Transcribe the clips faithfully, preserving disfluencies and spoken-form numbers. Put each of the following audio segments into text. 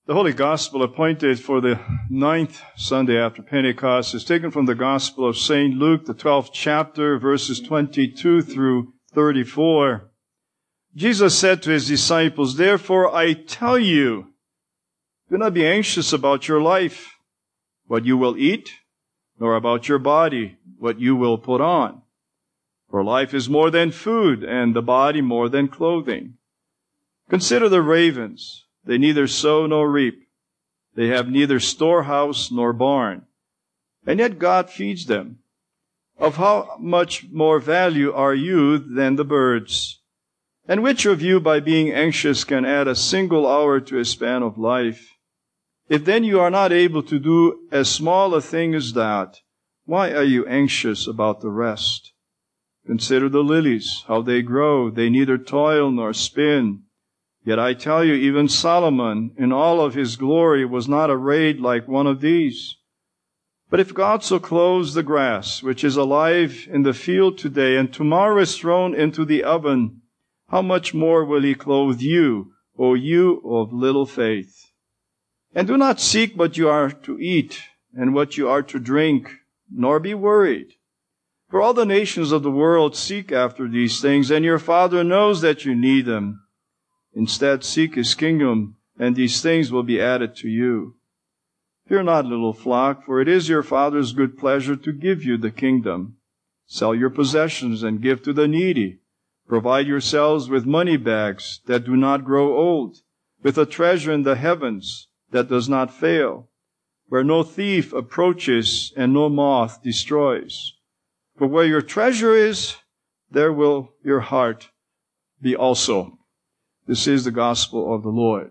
The Holy Gospel appointed for the ninth Sunday after Pentecost is taken from the Gospel of Saint Luke, the twelfth chapter, verses twenty-two through thirty-four. Jesus said to his disciples, "Therefore I tell you, do not be anxious about your life, what you will eat, nor about your body, what you will put on. For life is more than food, and the body more than clothing. Consider the ravens. They neither sow nor reap. They have neither storehouse nor barn. And yet God feeds them. Of how much more value are you than the birds? And which of you, by being anxious, can add a single hour to a span of life? If then you are not able to do as small a thing as that, why are you anxious about the rest? Consider the lilies, how they grow. They neither toil nor spin. Yet I tell you, even Solomon, in all of his glory, was not arrayed like one of these. But if God so clothes the grass, which is alive in the field today, and tomorrow is thrown into the oven, how much more will he clothe you, O you of little faith? And do not seek what you are to eat, and what you are to drink, nor be worried. For all the nations of the world seek after these things, and your Father knows that you need them. Instead, seek His kingdom, and these things will be added to you. Fear not, little flock, for it is your Father's good pleasure to give you the kingdom. Sell your possessions and give to the needy. Provide yourselves with money bags that do not grow old, with a treasure in the heavens that does not fail, where no thief approaches and no moth destroys. For where your treasure is, there will your heart be also." This is the gospel of the Lord.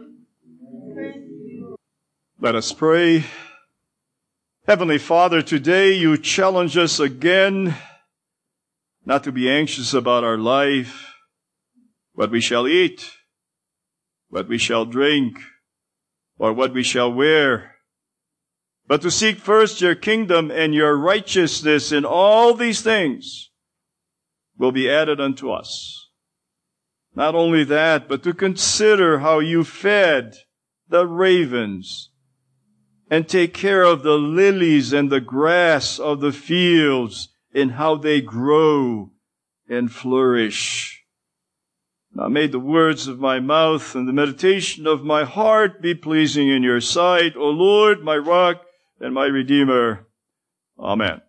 Let us pray. Heavenly Father, today you challenge us again not to be anxious about our life, what we shall eat, what we shall drink, or what we shall wear, but to seek first your kingdom and your righteousness, and all these things will be added unto us. Not only that, but to consider how you fed the ravens and take care of the lilies and the grass of the fields and how they grow and flourish. Now may the words of my mouth and the meditation of my heart be pleasing in your sight, O Lord, my rock and my Redeemer. Amen.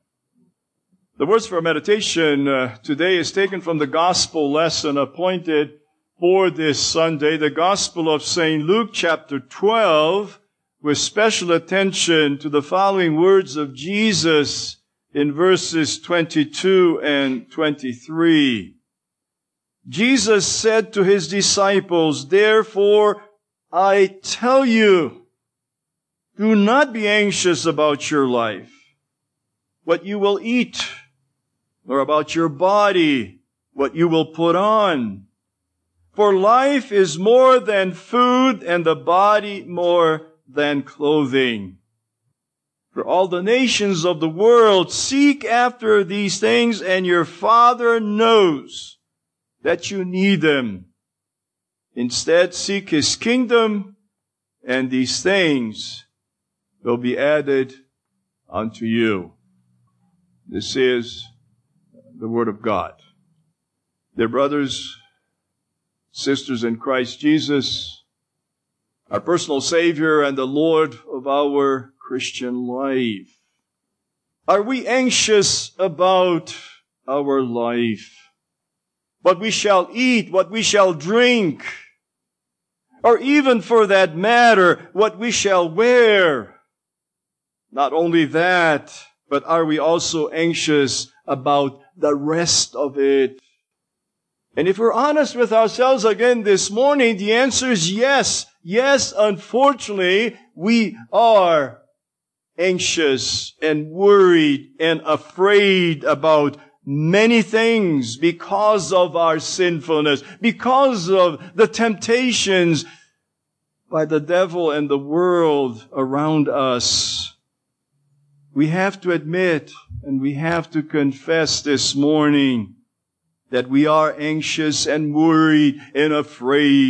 The words for meditation uh, today is taken from the gospel lesson appointed for this Sunday, the Gospel of Saint Luke, chapter twelve, with special attention to the following words of Jesus in verses twenty-two and twenty-three. Jesus said to his disciples, "Therefore I tell you, do not be anxious about your life, what you will eat, nor about your body, what you will put on. For life is more than food, and the body more than clothing. For all the nations of the world seek after these things, and your Father knows that you need them. Instead, seek His kingdom, and these things will be added unto you." This is the Word of God. Dear brothers, sisters in Christ Jesus, our personal Savior and the Lord of our Christian life, are we anxious about our life? What we shall eat, what we shall drink, or even for that matter, what we shall wear? Not only that, but are we also anxious about the rest of it? And if we're honest with ourselves again this morning, the answer is yes. Yes, unfortunately, we are anxious and worried and afraid about many things because of our sinfulness, because of the temptations by the devil and the world around us. We have to admit and we have to confess this morning that we are anxious and worried and afraid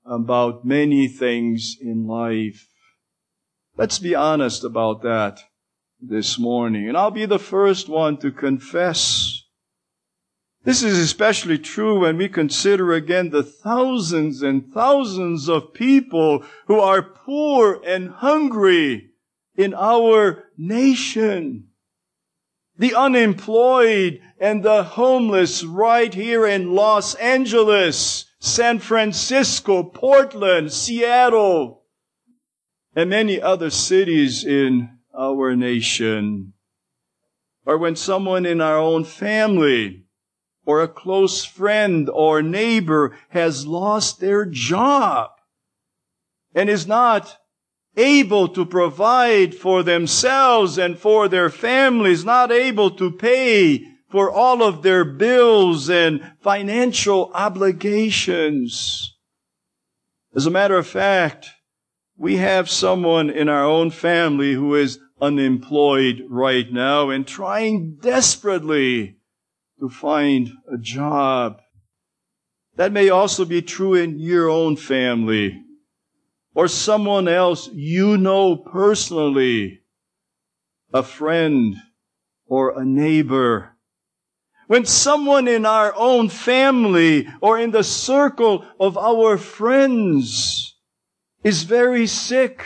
about many things in life. Let's be honest about that this morning. And I'll be the first one to confess. This is especially true when we consider again the thousands and thousands of people who are poor and hungry in our nation. The unemployed and the homeless right here in Los Angeles, San Francisco, Portland, Seattle, and many other cities in our nation. Or when someone in our own family or a close friend or neighbor has lost their job and is not able to provide for themselves and for their families, not able to pay for all of their bills and financial obligations. As a matter of fact, we have someone in our own family who is unemployed right now and trying desperately to find a job. That may also be true in your own family or someone else you know personally, a friend or a neighbor. When someone in our own family or in the circle of our friends is very sick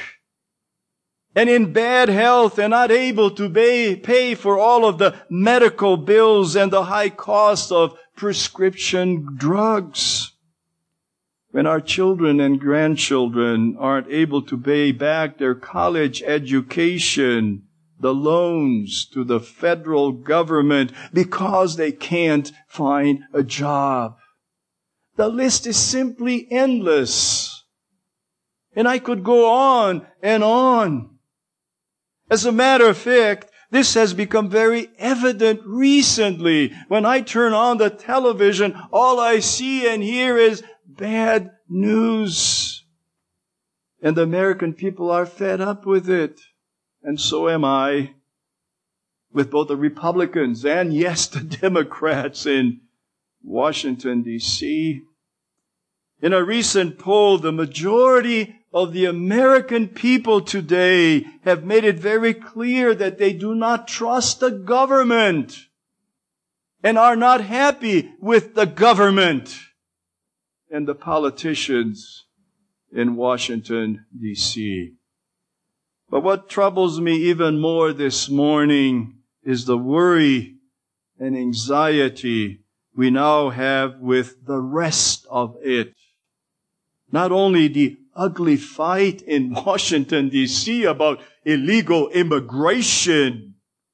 and in bad health and not able to pay, pay for all of the medical bills and the high cost of prescription drugs. When our children and grandchildren aren't able to pay back their college education, the loans to the federal government because they can't find a job. The list is simply endless. And I could go on and on. As a matter of fact, this has become very evident recently. When I turn on the television, all I see and hear is bad news. And the American people are fed up with it. And so am I. With both the Republicans and, yes, the Democrats in Washington, D C In a recent poll, the majority of the American people today have made it very clear that they do not trust the government and are not happy with the government and the politicians in Washington, D C But what troubles me even more this morning is the worry and anxiety we now have with the rest of it. Not only the ugly fight in Washington, D C about illegal immigration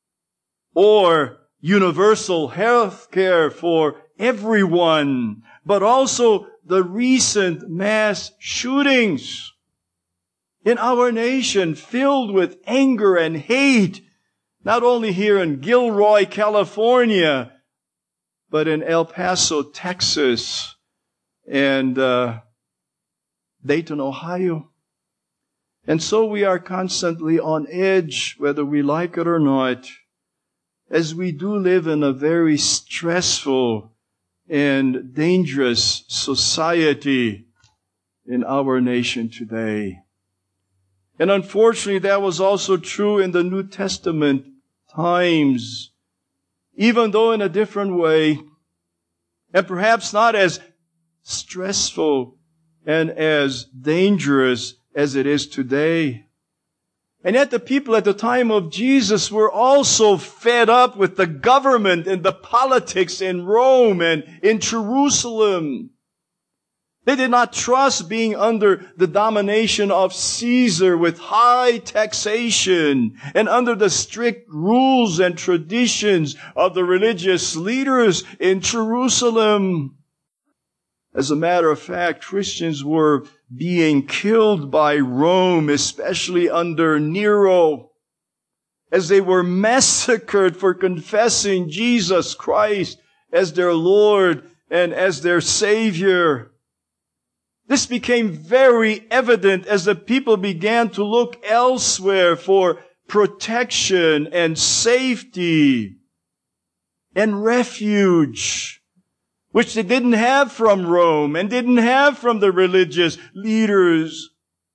or universal health care for everyone, but also the recent mass shootings in our nation filled with anger and hate, not only here in Gilroy, California, but in El Paso, Texas, and uh, Dayton, Ohio. And so we are constantly on edge, whether we like it or not, as we do live in a very stressful and dangerous society in our nation today. And unfortunately, that was also true in the New Testament times, even though in a different way, and perhaps not as stressful and as dangerous as it is today. And yet the people at the time of Jesus were also fed up with the government and the politics in Rome and in Jerusalem. They did not trust being under the domination of Caesar with high taxation and under the strict rules and traditions of the religious leaders in Jerusalem. As a matter of fact, Christians were being killed by Rome, especially under Nero, as they were massacred for confessing Jesus Christ as their Lord and as their Savior. This became very evident as the people began to look elsewhere for protection and safety and refuge. which they didn't have from Rome and didn't have from the religious leaders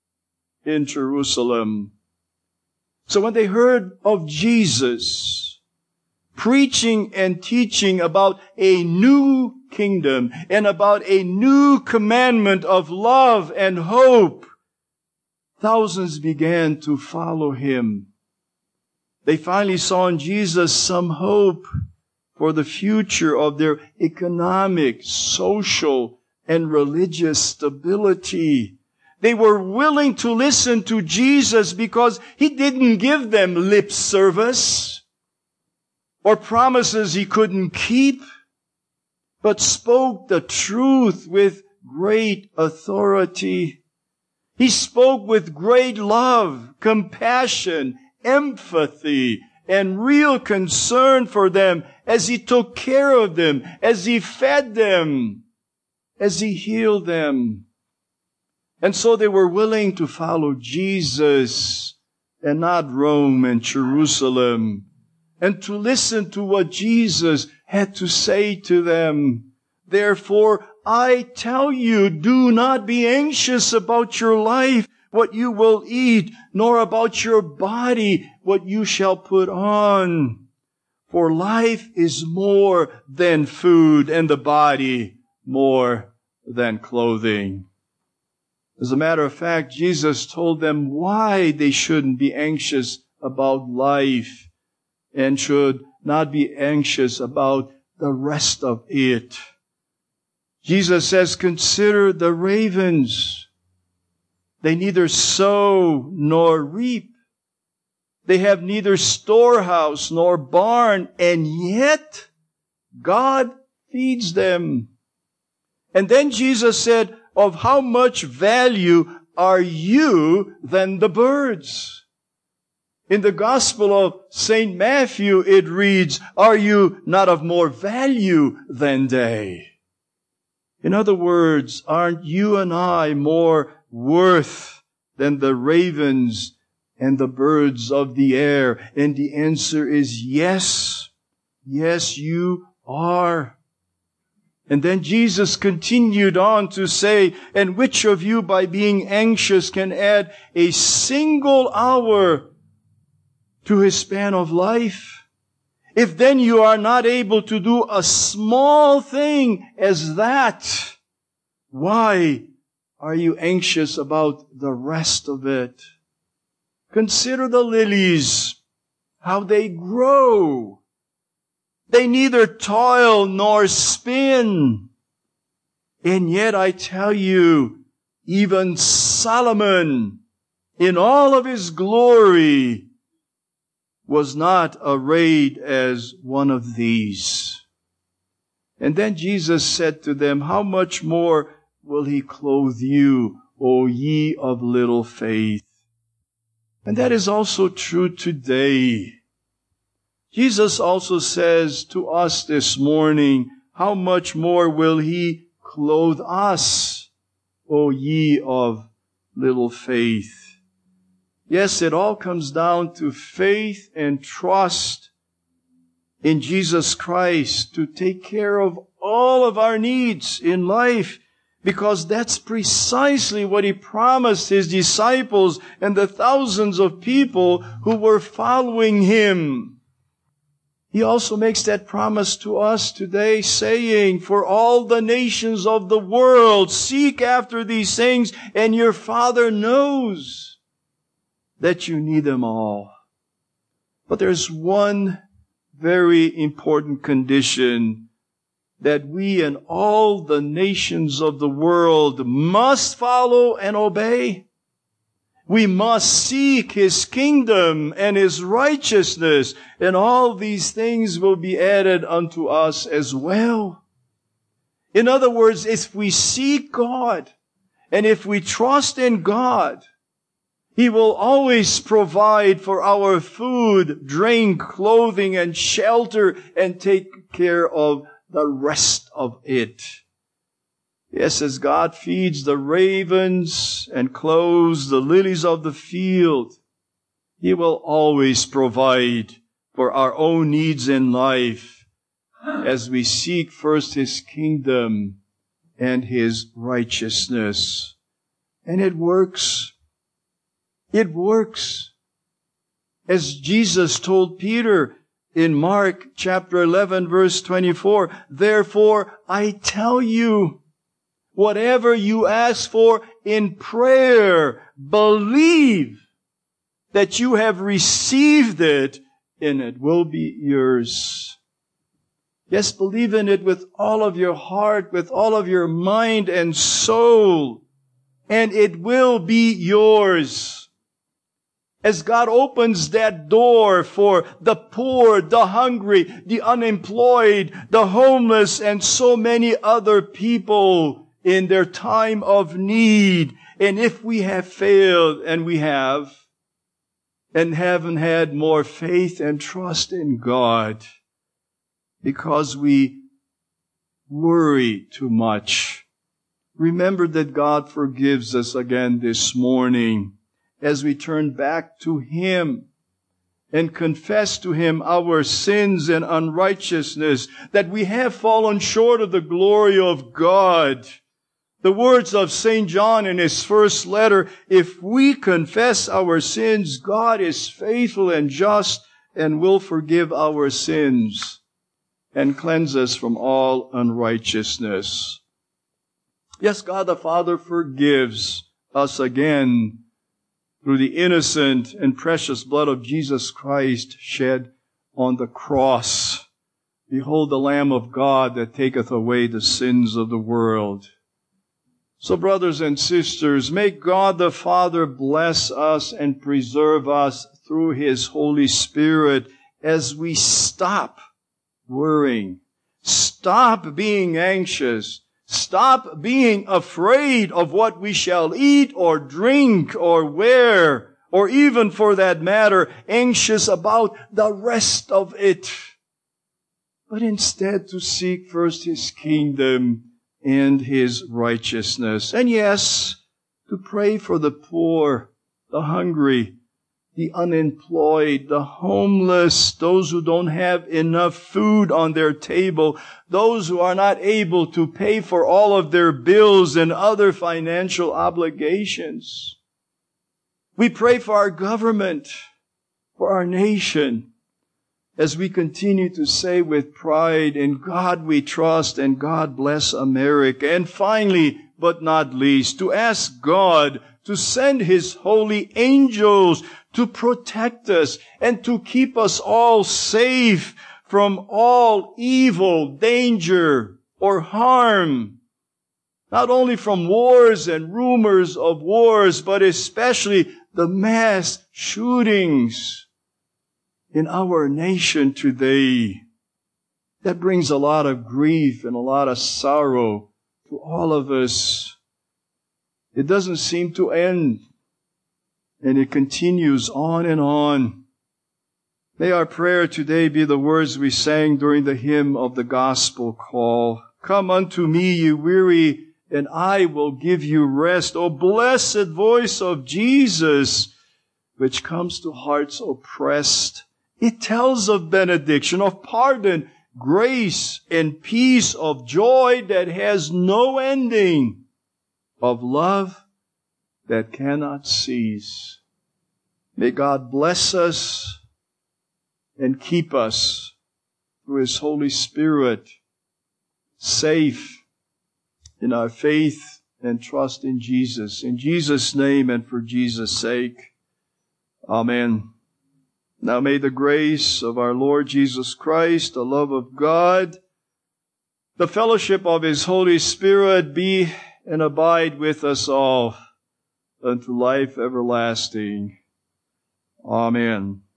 in Jerusalem. So when they heard of Jesus preaching and teaching about a new kingdom and about a new commandment of love and hope, thousands began to follow him. They finally saw in Jesus some hope for the future of their economic, social, and religious stability. They were willing to listen to Jesus because he didn't give them lip service or promises he couldn't keep, but spoke the truth with great authority. He spoke with great love, compassion, empathy, and real concern for them as he took care of them, as he fed them, as he healed them. And so they were willing to follow Jesus and not Rome and Jerusalem, and to listen to what Jesus had to say to them. Therefore, I tell you, do not be anxious about your life, what you will eat, nor about your body, what you shall put on. For life is more than food, and the body more than clothing. As a matter of fact, Jesus told them why they shouldn't be anxious about life and should not be anxious about the rest of it. Jesus says, consider the ravens. They neither sow nor reap. They have neither storehouse nor barn, and yet God feeds them. And then Jesus said, of how much value are you than the birds? In the Gospel of Saint Matthew, it reads, are you not of more value than they? In other words, aren't you and I more worth than the ravens and the birds of the air? And the answer is yes. Yes, you are. And then Jesus continued on to say, and which of you by being anxious can add a single hour to his span of life? If then you are not able to do a small thing as that, why are you anxious about the rest of it? Consider the lilies, how they grow. They neither toil nor spin. And yet I tell you, even Solomon, in all of his glory, was not arrayed as one of these. And then Jesus said to them, how much more will he clothe you, O ye of little faith? And that is also true today. Jesus also says to us this morning, how much more will he clothe us, O ye of little faith? Yes, it all comes down to faith and trust in Jesus Christ to take care of all of our needs in life, because that's precisely what he promised his disciples and the thousands of people who were following him. He also makes that promise to us today, saying, for all the nations of the world seek after these things, and your Father knows that you need them all. But there's one very important condition that we and all the nations of the world must follow and obey. We must seek his kingdom and his righteousness, and all these things will be added unto us as well. In other words, if we seek God and if we trust in God, he will always provide for our food, drink, clothing, and shelter, and take care of the rest of it. Yes, as God feeds the ravens and clothes the lilies of the field, he will always provide for our own needs in life. as we seek first His kingdom and His righteousness. And it works. It works. As Jesus told Peter in Mark chapter eleven, verse twenty-four, therefore I tell you, whatever you ask for in prayer, believe that you have received it and it will be yours. Yes, believe in it with all of your heart, with all of your mind and soul, and it will be yours. As God opens that door for the poor, the hungry, the unemployed, the homeless, and so many other people in their time of need. And if we have failed, and we have, and haven't had more faith and trust in God, because we worry too much, remember that God forgives us again this morning as we turn back to Him and confess to Him our sins and unrighteousness, that we have fallen short of the glory of God. The words of Saint John in his first letter, if we confess our sins, God is faithful and just and will forgive our sins and cleanse us from all unrighteousness. Yes, God the Father forgives us again through the innocent and precious blood of Jesus Christ shed on the cross. Behold the Lamb of God that taketh away the sins of the world. So, brothers and sisters, may God the Father bless us and preserve us through His Holy Spirit as we stop worrying, stop being anxious, stop being afraid of what we shall eat or drink or wear, or even for that matter, anxious about the rest of it. But instead to seek first His kingdom and His righteousness. And yes, to pray for the poor, the hungry, the unemployed, the homeless, those who don't have enough food on their table, those who are not able to pay for all of their bills and other financial obligations. We pray for our government, for our nation, as we continue to say with pride, in God we trust and God bless America. And finally, but not least, to ask God to send His holy angels to protect us and to keep us all safe from all evil, danger, or harm. Not only from wars and rumors of wars, but especially the mass shootings in our nation today. That brings a lot of grief and a lot of sorrow to all of us. It doesn't seem to end, and it continues on and on. May our prayer today be the words we sang during the hymn of the gospel call. Come unto me, ye weary, and I will give you rest. O blessed voice of Jesus, which comes to hearts oppressed. It tells of benediction, of pardon, grace, and peace, of joy that has no ending, of love that cannot cease. May God bless us and keep us through His Holy Spirit, safe in our faith and trust in Jesus. In Jesus' name and for Jesus' sake. Amen. Now may the grace of our Lord Jesus Christ, the love of God, the fellowship of His Holy Spirit be and abide with us all unto life everlasting. Amen.